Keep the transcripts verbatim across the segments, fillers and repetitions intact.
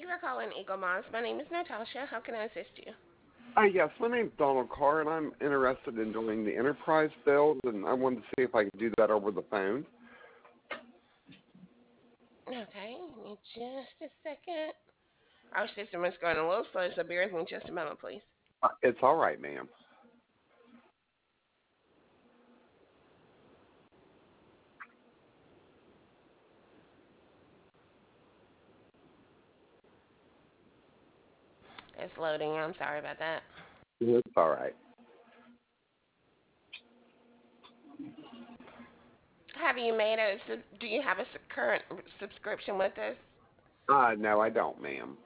you for calling Eagle Moss. My name is Natasha. How can I assist you? Uh, yes, my name's Donald Carr, and I'm interested in doing the enterprise build, and I wanted to see if I could do that over the phone. Okay, give me just a second. Our system is going a little slow, so bear with me just a moment, please. Uh, it's all right, ma'am. It's loading. I'm sorry about that. It's all right. Have you made a? sub- Do you have a s- current subscription with us? Uh, no, I don't, ma'am.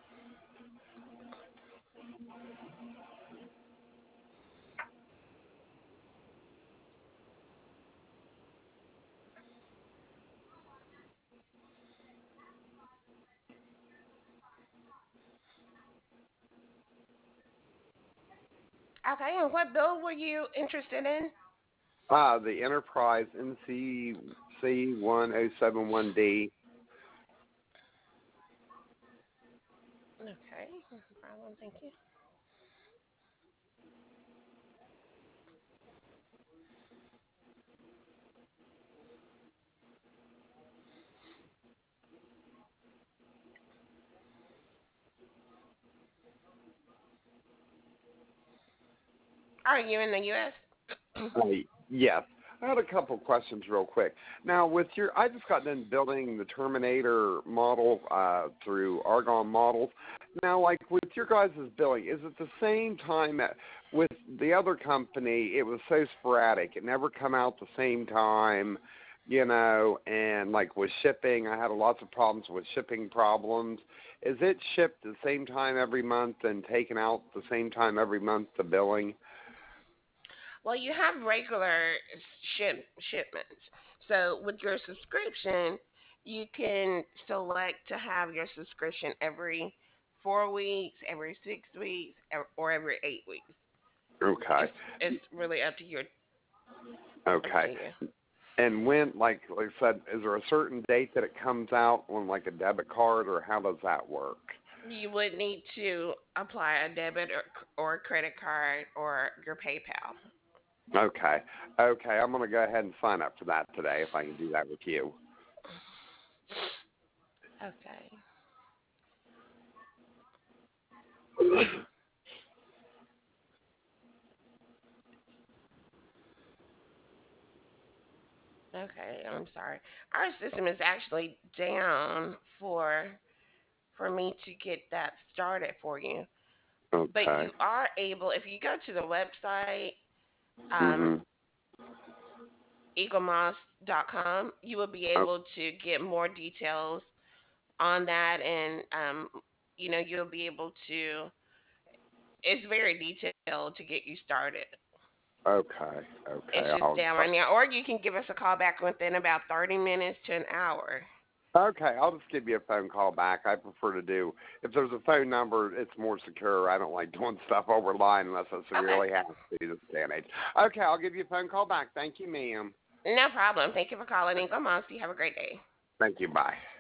Okay, and what bill were you interested in? Uh, the enterprise N C C one oh seven one D. Okay, no problem. Thank you. Are you in the U S? Uh, yes. I had a couple questions real quick. Now, with your, I just got done building the Terminator model uh, through Argonne Models. Now, like with your guys' billing, is it the same time at, with the other company? It was so sporadic; it never come out the same time, you know. And like with shipping, I had lots of problems with shipping problems. Is it shipped the same time every month and taken out the same time every month? The billing. Well, you have regular ship shipments. So with your subscription, you can select to have your subscription every four weeks, every six weeks, or or every eight weeks. Okay. It's it's really up to your up to Okay. you. And when, like, like I said, is there a certain date that it comes out on like a debit card, or how does that work? You would need to apply a debit or, or a credit card or your PayPal. Okay. Okay. I'm gonna go ahead and sign up for that today if I can do that with you. Okay. Okay, I'm sorry. Our system is actually down for for me to get that started for you. But Okay. you are able, if you go to the website, um, Mhm. eagle moss dot com, you will be Oh, able to get more details on that. And, um, you know, you'll be able to, it's very detailed to get you started. okay. It's Okay. just I'll. down right now. Or you can give us a call back within about thirty minutes to an hour. Okay. I'll just give you a phone call back. I prefer to do if there's a phone number, it's more secure. I don't like doing stuff over line unless I Okay, severely have to this day and age. Okay. I'll give you a phone call back. Thank you, ma'am. no problem. Thank you for calling Eagle Moss. You have a great day. Thank you. Bye.